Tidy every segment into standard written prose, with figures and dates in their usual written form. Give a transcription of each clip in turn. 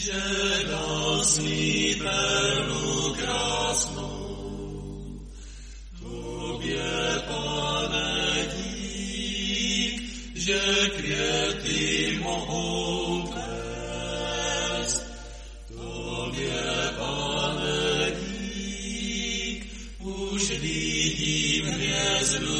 že dal si perlu krásnou. Tobie, Pane, dík, že květy mohou kvést. Tobie, Pane, dík, už vidím hvězdu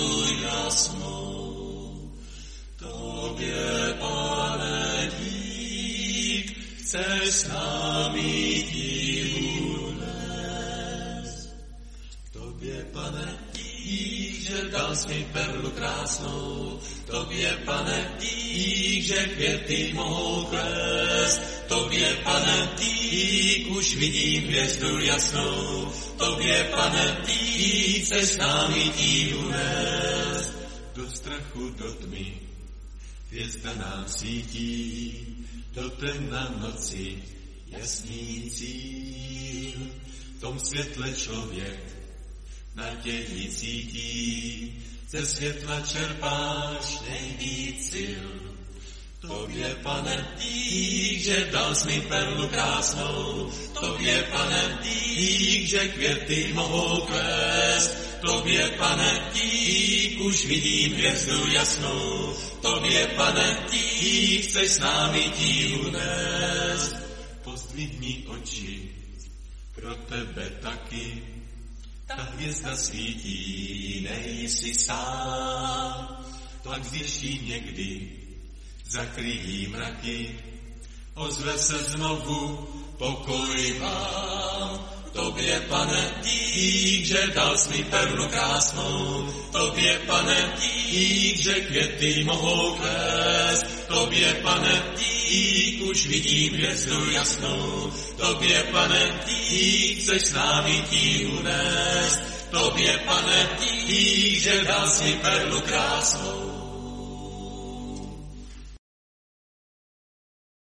jasnou. Tobie, Pane, dík, chceš s námi dívu nést. Tobie, Pane, dík, že dal jsi mi perlu krásnou. Tobie, Pane, dík, že květy mohou kvést. Tobie, Pane, dík, už vidím hvězdu jasnou. Tobie, Pane, dík, chceš s námi dívu nést. Do strachu, do tmy, hvězda nám svítí, do temna noci jasný cíl. V tom světle člověk naději cítí, ze světla čerpáš nejvíc sil. Tobie, Pane, dík, že dal jsi mi perlu krásnou. Tobie, Pane, dík, že květy mohou kvést. Tobie, Pane, dík, už vidím hvězdu jasnou. Tobie, Pane, dík, chceš s námi dívu nést. Pozdvihni oči, pro tebe taky, ta hvězda svítí, nejsi sám. Tak zještí někdy, zakryjí mraky, ozve se znovu, pokoj vám. Tobie, Pane, dík, že dal jsi mi perlu krásnou. Tobie, Pane, dík, že květy mohou kvést. Tobie, Pane, dík, už vidím hvězdu jasnou. Tobie, Pane, dík, chceš s námi dívu nést. Tobie, Pane, dík, že dal jsi mi perlu krásnou.